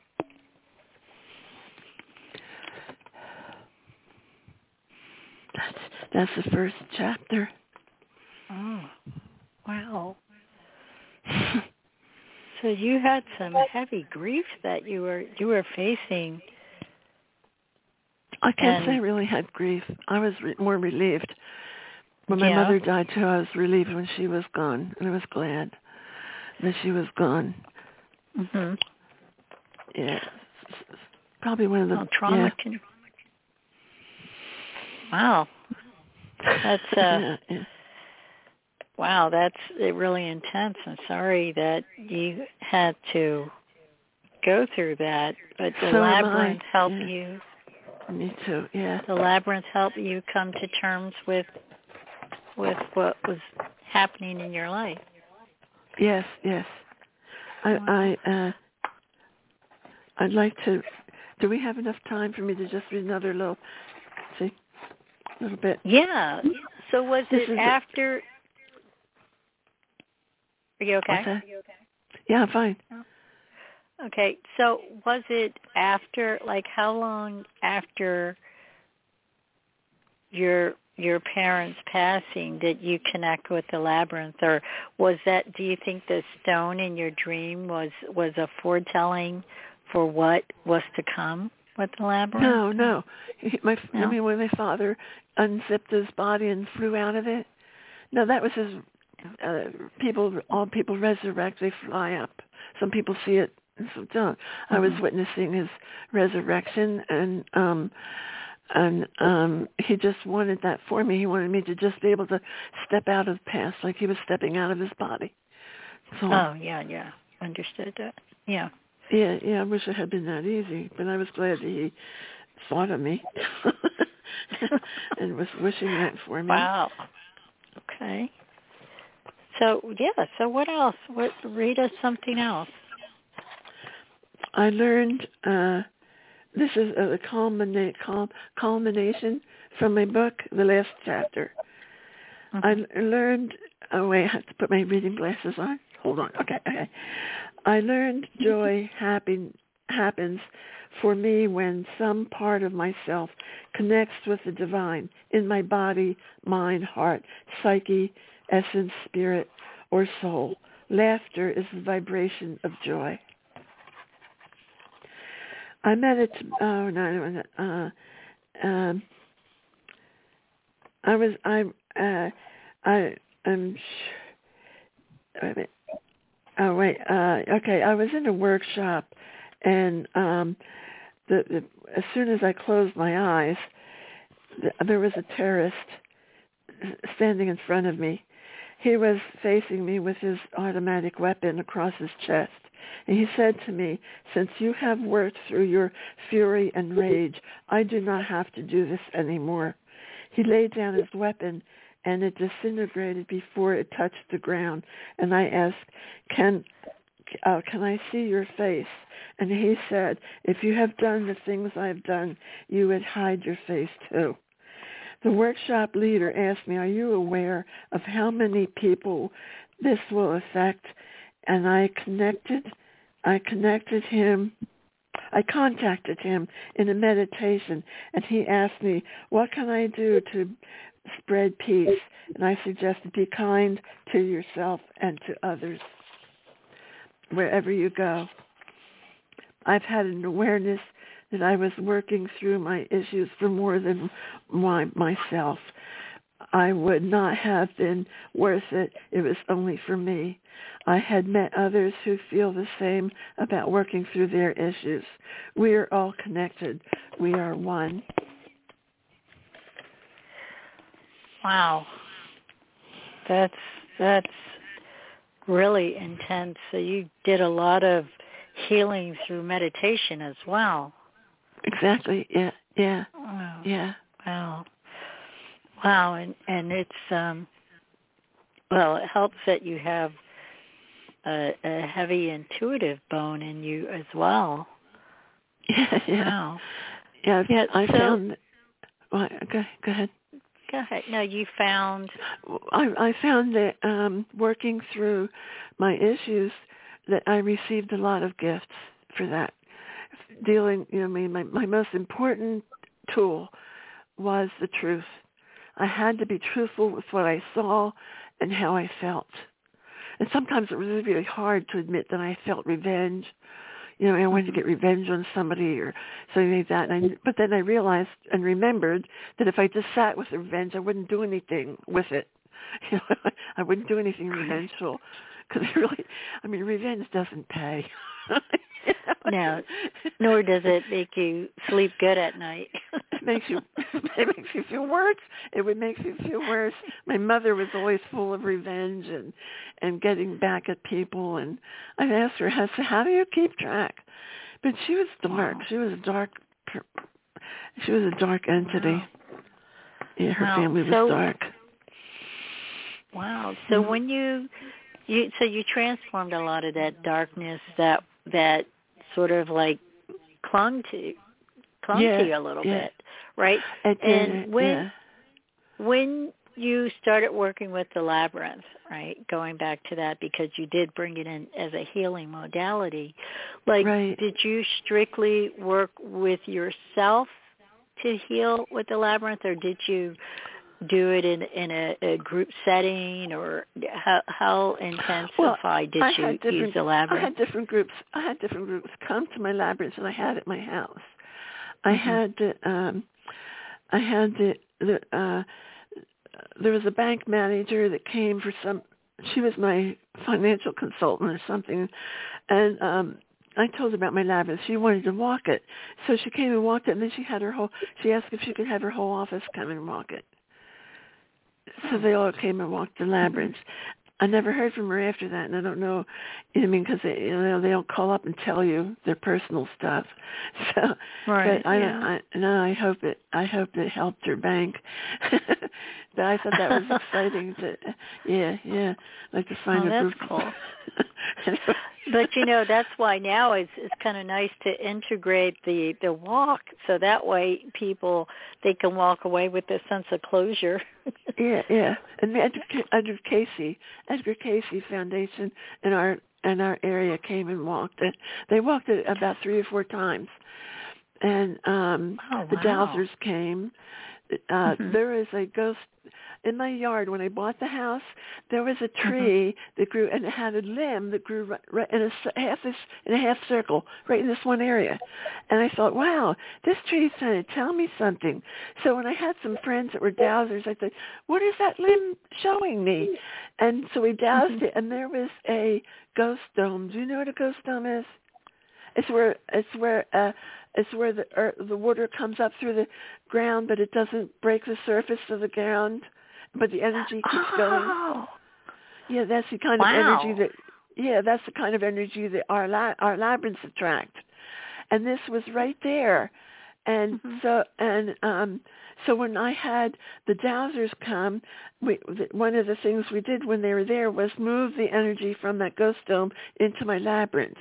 That's, that's the first chapter. Oh, wow. So you had some heavy grief that you were you were facing. I can't and, say I really had grief. I was re- more relieved. When my yeah. mother died too, I was relieved when she was gone, and I was glad that she was gone. Mm-hmm. Yeah, probably one of the well, trauma. Yeah. Can, wow, that's uh, yeah, yeah. wow, that's really intense. I'm sorry that you had to go through that, but the So labyrinth helped yeah. you. Me too. Yeah. The labyrinth helped you come to terms with with what was happening in your life. Yes, yes. I, Wow. I, uh, I'd like to Do we have enough time for me to just read another little, see, little bit? Yeah. So was This it is after? Are you okay? What's that? Yeah, I'm fine. Okay. So was it after? Like, how long after your your parents' passing did you connect with the labyrinth, or was that? Do you think the stone in your dream was was a foretelling for what was to come with the labyrinth? No, no. He, my, No? I mean, when my father unzipped his body and flew out of it. No, that was his. Uh, people, all people resurrect. They fly up. Some people see it, and some don't. Mm-hmm. I was witnessing his resurrection, and um, and um, he just wanted that for me. He wanted me to just be able to step out of the past, like he was stepping out of his body. So, oh yeah, yeah, understood that. Yeah. Yeah, yeah. I wish it had been that easy, but I was glad that he thought of me and was wishing that for me. Wow. Okay. So yeah. So what else? What? Read us something else. I learned. Uh, this is a culmina- cul- culmination from my book, the last chapter. Mm-hmm. I learned. Oh wait, I have to put my reading glasses on. Hold on. Okay. Okay. I learned joy happen, happens for me when some part of myself connects with the divine in my body, mind, heart, psyche, essence, spirit, or soul. Laughter is the vibration of joy. I medit- oh no, no, uh, um, I was, I, uh, I, I'm, sh- wait a minute. Oh wait, uh, okay. I was in a workshop, and um, the, the, as soon as I closed my eyes, the, there was a terrorist standing in front of me. He was facing me with his automatic weapon across his chest, and he said to me, "Since you have worked through your fury and rage, I do not have to do this anymore." He laid down his weapon, and it disintegrated before it touched the ground. And I asked, can uh, can I see your face? And he said, if you have done the things I've done, you would hide your face too. The workshop leader asked me, are you aware of how many people this will affect? And I connected, I connected him. I contacted him in a meditation, and he asked me, what can I do to spread peace? And I suggested be kind to yourself and to others wherever you go. I've had an awareness that I was working through my issues for more than my, myself. I would not have been worth it. It was only for me. I had met others who feel the same about working through their issues. We are all connected. We are one. Wow. That's that's really intense. So you did a lot of healing through meditation as well. Exactly. Yeah. Yeah. Wow. Yeah. Wow. Wow. And and it's um well, it helps that you have a, a heavy intuitive bone in you as well. Yeah. Yeah. Wow. Yeah. Yeah. I so, found. Well, okay. Go ahead. Go ahead. No, you found. I, I found that um, working through my issues, that I received a lot of gifts for that. Dealing, you know, I mean, my, my most important tool was the truth. I had to be truthful with what I saw and how I felt. And sometimes it was really hard to admit that I felt revenge. You know, I wanted to get revenge on somebody or something like that. And I, but then I realized and remembered that if I just sat with the revenge, I wouldn't do anything with it. You know, I wouldn't do anything revengeful because really, I mean, revenge doesn't pay. You know? No, nor does it make you sleep good at night. It makes you, it makes you feel worse. It would make you feel worse. My mother was always full of revenge and and getting back at people. And I asked her, I said, how do you keep track? But she was dark. Wow. She was a dark. She was a dark entity. Wow. Yeah, her wow. family was so, dark. Wow. So mm-hmm. when you you so you transformed a lot of that darkness that that sort of like clung to clunky yeah, a little yeah. bit, right? It did, And when yeah. when you started working with the labyrinth, right, going back to that because you did bring it in as a healing modality, like right. did you strictly work with yourself to heal with the labyrinth, or did you do it in in a, a group setting, or how how intensified well, did I you had use the I labyrinth? had different groups. I had different groups come to my labyrinth, and I had at my house. I Mm-hmm. had the, um, I had the the. Uh, there was a bank manager that came for some. She was my financial consultant or something, and um, I told her about my labyrinth. She wanted to walk it, so she came and walked it, and then she had her whole. She asked if she could have her whole office come and walk it. So they all came and walked the labyrinth. I never heard from her after that, and I don't know. I mean, because they, you know, they don't call up and tell you their personal stuff. So, Right. but I, yeah. I, no, I hope it. I hope it helped her bank. But I thought that was exciting. To, yeah, yeah, like to find Oh, a that's group. cool. But you know, that's why now it's it's kind of nice to integrate the the walk, so that way people they can walk away with a sense of closure. Yeah, yeah. And the Edgar, Edgar Casey, Edgar Casey Foundation in our in our area came and walked it. They walked it about three or four times, and um Oh, the wow. Dowsers came. Uh, Mm-hmm. There is a ghost in my yard. When I bought the house, there was a Mm-hmm. tree that grew, and it had a limb that grew right, right in a s- half this in a half circle, right in this one area. And I thought, wow, this tree is trying to tell me something. So when I had some friends that were dowsers, I thought, what is that limb showing me? And so we dowsed Mm-hmm. it, and there was a ghost dome. Do you know what a ghost dome is? It's where it's where uh, it's where the earth, the water comes up through the ground, but it doesn't break the surface of the ground. But the energy keeps going. Oh, Yeah, that's the kind wow. of energy that. Yeah, that's the kind of energy that our la- our labyrinths attract. And this was right there, and Mm-hmm. so and um, so when I had the dowsers come, we, one of the things we did when they were there was move the energy from that ghost dome into my labyrinth.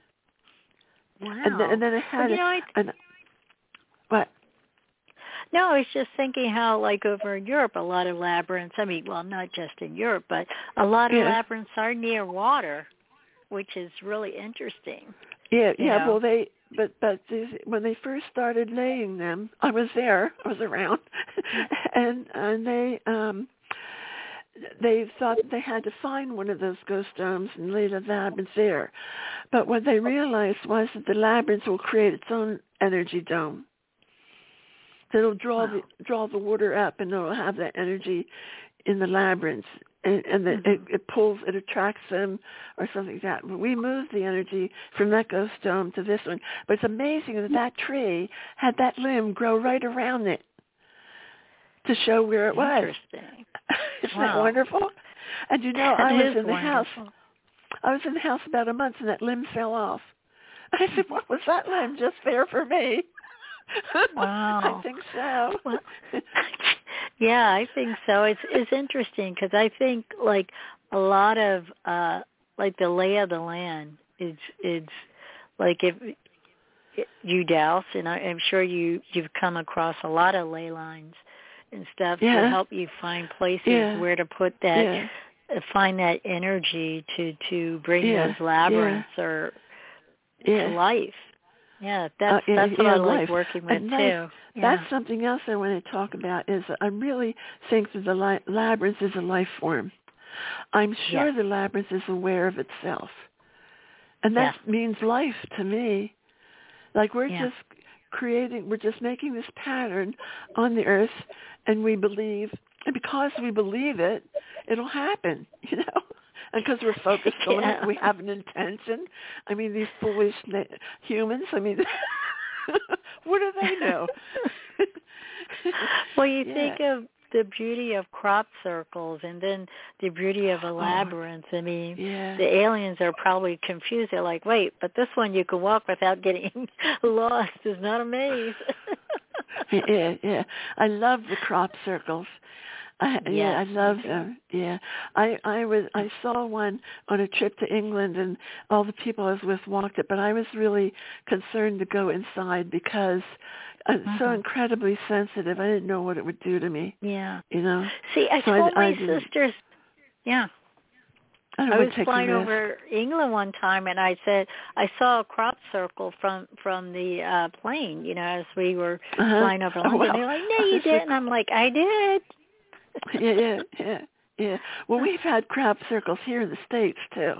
Wow. And then, and then I had well, you a, know, I, an, what? no, I was just thinking how, like, over in Europe, a lot of labyrinths, I mean, well, not just in Europe, but a lot of Yeah. labyrinths are near water, which is really interesting. Yeah, you yeah. know? Well, they, but but this, when they first started laying them, I was there. I was around, and and they um they thought they had to find one of those ghost domes and lay the labyrinth there. But what they realized was that the labyrinth will create its own energy dome. It'll draw Wow. the draw the water up, and it'll have that energy in the labyrinth, and, and the, Mm-hmm. it, it pulls, it attracts them, or something like that. We moved the energy from that ghost dome to this one, but it's amazing that that tree had that limb grow right around it to show where it was. Interesting. Isn't Wow. that wonderful? And you know, That I was is in the wonderful. house. I was in the house about a month, and that limb fell off. I said, "What was that limb just there for me?" Wow. I think so. Well, yeah, I think so. It's it's interesting because I think like a lot of uh, like the lay of the land is is like if you douse, and I, I'm sure you you've come across a lot of ley lines and stuff Yeah. to help you find places Yeah. where to put that, Yeah. uh, find that energy to to bring Yeah. those labyrinths or Yeah. to life. Yeah, that's Uh, yeah, that's what yeah, I like life. working with And too. life, Yeah. That's something else I want to talk about. Is I really think that the li- labyrinth is a life form. I'm sure Yes. the labyrinth is aware of itself, and that Yes. means life to me. Like we're Yeah. just creating, we're just making this pattern on the earth, and we believe, and because we believe it, it'll happen. You know. And because we're focused on Yeah. it, we have an intention. I mean, these foolish na- humans, I mean, what do they know? Well, you Yeah. think of the beauty of crop circles and then the beauty of a labyrinth. I mean, yeah. the aliens are probably confused. They're like, wait, but this one you can walk without getting lost. It's not a maze. yeah, yeah. I love the crop circles. I, Yes, yeah, I love me too. them. Yeah, I I was I saw one on a trip to England, and all the people I was with walked it, but I was really concerned to go inside because I'm Mm-hmm. so incredibly sensitive. I didn't know what it would do to me. Yeah. You know. See, I so told I, my I didn't- sisters, yeah. I, don't I want was to take flying a risk. over England one time, and I said I saw a crop circle from from the uh plane. You know, as we were Uh-huh. flying over Oh, London. well. They're like, "No, you didn't." I'm like, "I did." yeah, yeah, yeah, yeah. Well, we've had crop circles here in the States too.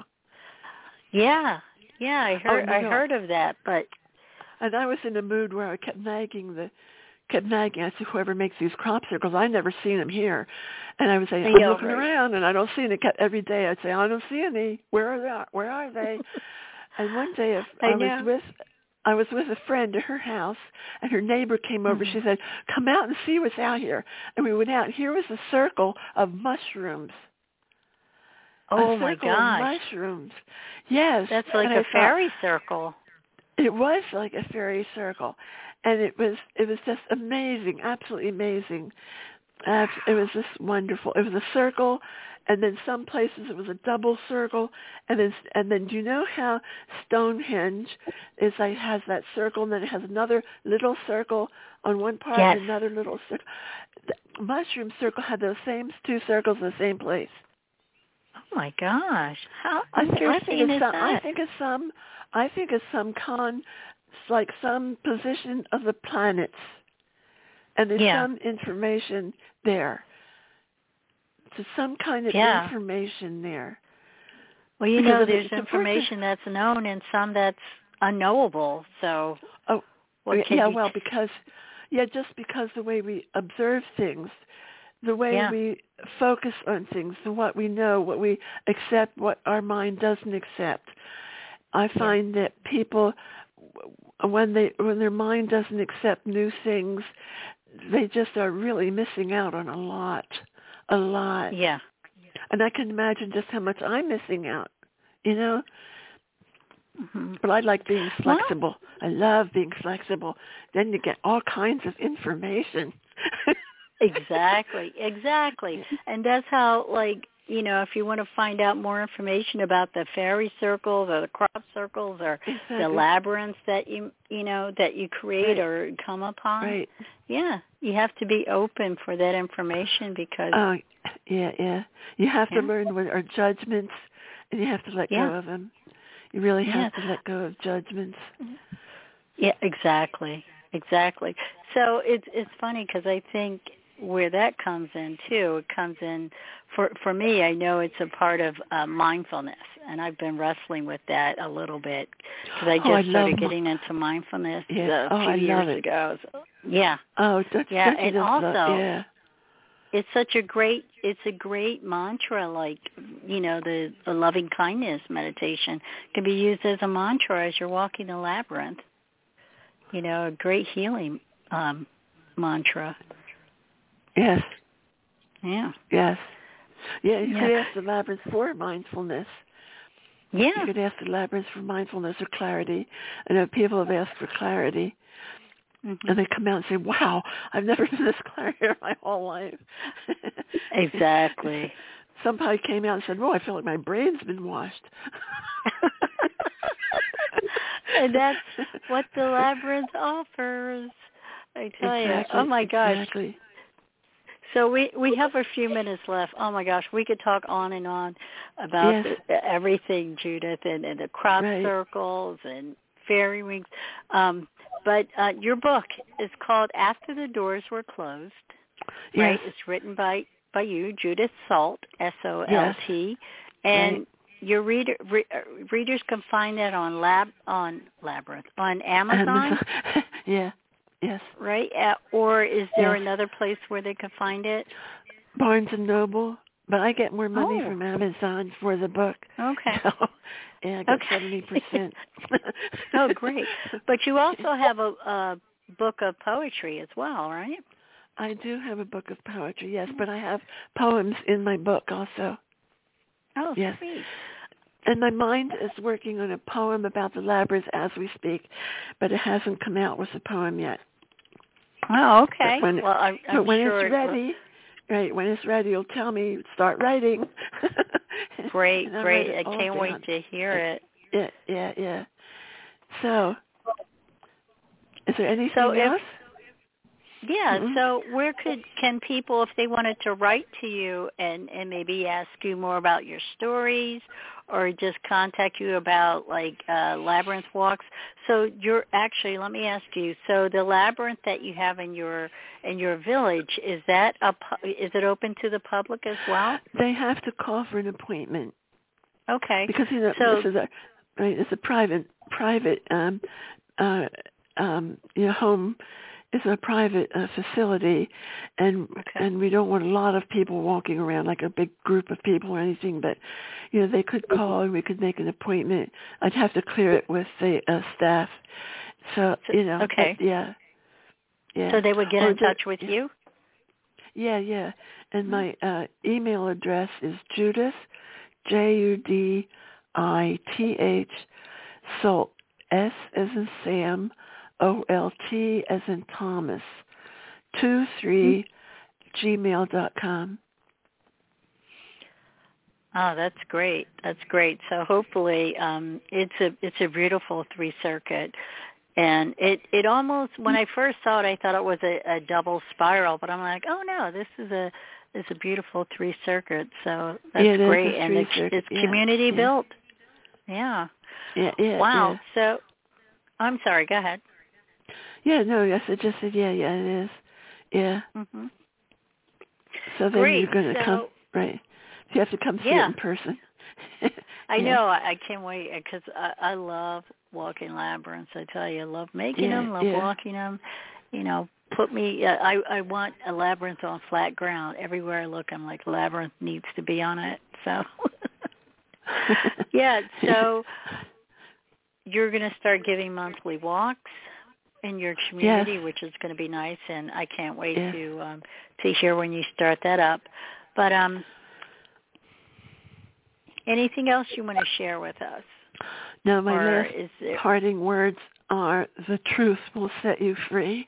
Yeah, yeah. I heard Oh, no, I no. heard of that, but And I was in a mood where I kept nagging the, kept nagging. I said, whoever makes these crop circles, I've never seen them here. And I would say, I'm Yeah, looking right. around and I don't see any. Every day I'd say, I don't see any. Where are they? Where are they? And one day if I I was know. with, I was with a friend at her house, and her neighbor came over. Mm-hmm. She said, come out and see what's out here. And we went out, and here was a circle of mushrooms. Oh a my circle gosh, of mushrooms. Yes. that's like and a I thought, fairy circle. It was like a fairy circle, and it was it was just amazing, absolutely amazing. Uh, it was just wonderful. It was a circle, and then some places it was a double circle, and then and then do you know how Stonehenge is like has that circle, and then it has another little circle on one part, Yes. and another little circle. The mushroom circle had those same two circles in the same place. Oh my gosh, how I, th- I think interesting it's is some, that? I think it's some. I think it's some con, it's like some position of the planets, and there's Yeah. some information there. There's some kind of Yeah. information there. Well, you Because know, if it- there's it's a information that's known and some that's unknowable. So, Oh, what can yeah. you Well, because yeah, just because the way we observe things, the way Yeah. we focus on things, and what we know, what we accept, what our mind doesn't accept. I find that people, when they when their mind doesn't accept new things, they just are really missing out on a lot, a lot. Yeah. And I can imagine just how much I'm missing out, you know. Mm-hmm. But I like being Well, flexible. I love being flexible. Then you get all kinds of information. Exactly, exactly. And that's how, like, you know, if you want to find out more information about the fairy circles or the crop circles or Exactly. the labyrinths that you, you know, that you create Right. or come upon, Right. yeah, you have to be open for that information because, Oh, yeah, yeah. You have Yeah. to learn what are judgments, and you have to let Yeah. go of them. You really have Yeah. to let go of judgments. yeah, exactly, exactly. So it's it's funny because I think where that comes in too, it comes in for for me. I know it's a part of uh, mindfulness, and I've been wrestling with that a little bit because I just Oh, I started love getting into mindfulness Yeah. uh, a Oh, few I years love it. ago. So, yeah, Oh, don't, Yeah, don't you and just love- also- yeah. it's such a great it's a great mantra. Like, you know, the, the loving kindness meditation can be used as a mantra as you're walking the labyrinth. You know, a great healing um, mantra. Yes, Yeah. yes. Yeah, you Yeah. could ask the labyrinth for mindfulness. You Yeah. could ask the labyrinth for mindfulness or clarity. I know people have asked for clarity, Mm-hmm. and they come out and say, wow, I've never been this clear in my whole life. Exactly. Somebody came out and said, well, I feel like my brain's been washed. And that's what the labyrinth offers. I tell Exactly, you. Oh my gosh. Exactly. So we we have a few minutes left. Oh my gosh, we could talk on and on about Yes. the, everything, Judith, and, and the crop Right. circles and fairy wings. Um, but uh, your book is called After the Doors Were Closed. Right? Yes. It's written by by you, Judith Salt, S O L T, and Right. your reader re, uh, readers can find that on lab on Labyrinth on Amazon. Amazon. Yeah. Yes. Right? Uh, or is there Yes. another place where they can find it? Barnes and Noble, but I get more money Oh. from Amazon for the book. Okay. So, yeah, I get Okay. seventy percent. Oh, great. But you also have a, a book of poetry as well, right? I do have a book of poetry, yes, but I have poems in my book also. Oh, Yes. sweet. And my mind is working on a poem about the labyrinth as we speak, but it hasn't come out with a poem yet. Oh, okay. But when, well, I, I'm but when sure it's ready, right. When it's ready, you'll tell me. Start writing. Great, great. I can't down. wait to hear it. Yeah, yeah, yeah. So, is there anything so if, else? Yeah. Mm-hmm. So where could can people, if they wanted to write to you and, and maybe ask you more about your stories, or just contact you about like uh, labyrinth walks? So you're actually, let me ask you. So the labyrinth that you have in your in your village, is that a is it open to the public as well? They have to call for an appointment. Okay. Because you know so, this is a right. It's a private private um, uh, um, you know home. It's a private uh, facility, and okay. and we don't want a lot of people walking around, like a big group of people or anything. But you know, they could call and we could make an appointment. I'd have to clear it with the uh, staff. So you know, okay, but, yeah, yeah. So they would get or in just, touch with yeah. you. Yeah, yeah. And my uh, email address is Judith, J U D I T H, Solt, S as in Sam, O L T as in Thomas, two three gmail dot com. Oh, that's great. That's great. So hopefully, um, it's a it's a beautiful three circuit, and it it almost, when I first saw it, I thought it was a, a double spiral, but I'm like, oh no, this is a this is a beautiful three circuit. So that's yeah, great, and it's, it's yeah, community yeah. built. Yeah. Yeah, yeah. Wow. Yeah. So, I'm sorry. Go ahead. Yeah, no, yes, I just said yeah, yeah, it is. Yeah. Mm-hmm. So then Great. you're going to so, come, right? You have to come see yeah. it in person. I yeah. know. I, I can't wait because I, I love walking labyrinths. I tell you, I love making yeah, them, love yeah. walking them. You know, put me. Uh, I I want a labyrinth on flat ground. Everywhere I look, I'm like, labyrinth needs to be on it. So, yeah. So you're going to start giving monthly walks in your community, yes. which is going to be nice, and I can't wait yeah. to um, to hear when you start that up. But um. Anything else you want to share with us? No, my or last is there... parting words are, the truth will set you free.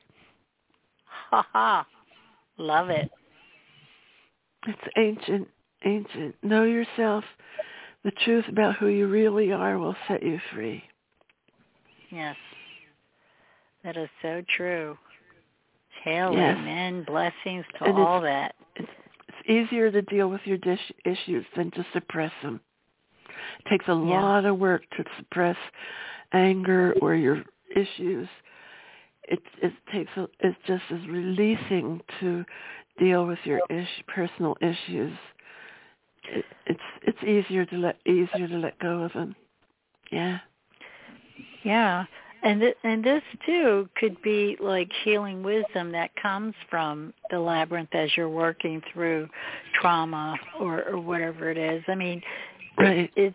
Ha ha. Love it. It's ancient, ancient. Know yourself. The truth about who you really are will set you free. Yes. That is so true. Hail, yes. amen. Blessings to and all it's, that. It's, it's easier to deal with your dish issues than to suppress them. It takes a yeah. lot of work to suppress anger or your issues. It it takes a, it's just as releasing to deal with your ish, personal issues. It, it's it's easier to let easier to let go of them. Yeah. Yeah. And th- and this too could be like healing wisdom that comes from the labyrinth as you're working through trauma or, or whatever it is. I mean, right. It,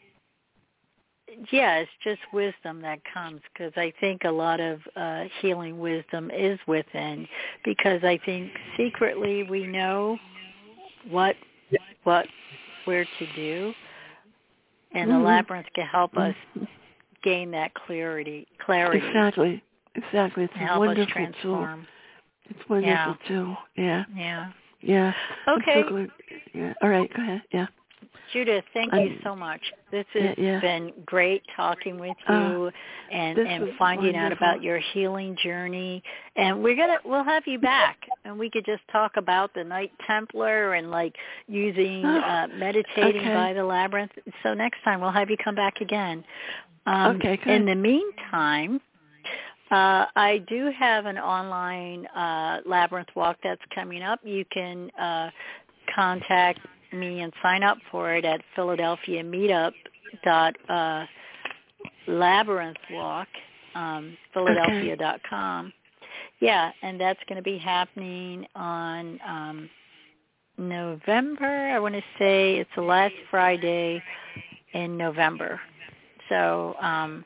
it's yeah, it's just wisdom that comes, because I think a lot of uh, healing wisdom is within, because I think secretly we know what what we're to do, and mm-hmm. the labyrinth can help us mm-hmm. gain that clarity. Clarity. Exactly. Exactly. It's and a help wonderful us transform. tool. It's a wonderful yeah. tool. Yeah. Yeah. Yeah. Okay. I'm so glad. Yeah. All right. Go ahead. Yeah. Judith, thank I'm, you so much. This has yeah, yeah. been great talking with you uh, and, and and finding wonderful. out about your healing journey. And we're gonna we'll have you back, and we could just talk about the Knight Templar and like using uh, meditating okay. by the labyrinth. So next time we'll have you come back again. Um, okay. Good. In the meantime, uh, I do have an online uh, labyrinth walk that's coming up. You can uh, contact me and sign up for it at Philadelphia Meetup dot uh, labyrinth walk um, Philadelphia dot com. Okay. Yeah, and that's going to be happening on um, November. I want to say it's the last Friday in November. So, um,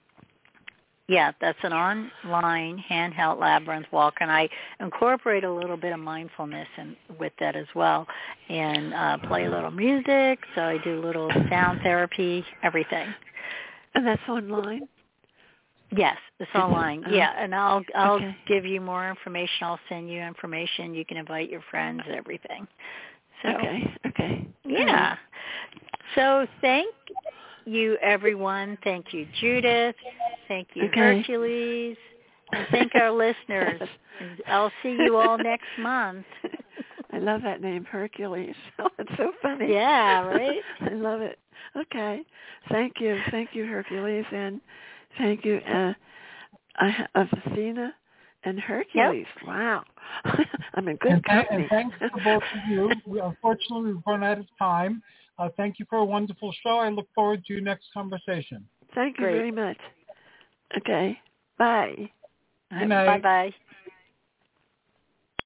yeah, that's an online handheld labyrinth walk, and I incorporate a little bit of mindfulness in, with that as well, and uh, play a little music. So I do a little sound therapy, everything. And that's online? Yes, it's online. Uh, Yeah, and I'll I'll okay. give you more information. I'll send you information. You can invite your friends, everything. So, okay. Okay. yeah. So thank you, everyone. Thank you, Judith. Thank you, Okay. Hercules. And thank our listeners. And I'll see you all next month. I love that name, Hercules. Oh, it's so funny. Yeah, right? I love it. Okay. Thank you. Thank you, Hercules. And thank you, uh, I, of Athena and Hercules. Yep. Wow. I'm in good and, th- company. and thanks to both of you. We, unfortunately, we've run out of time. Uh, thank you for a wonderful show. I look forward to your next conversation. Thank you Great. very much. Okay. Bye. Good night. Bye-bye.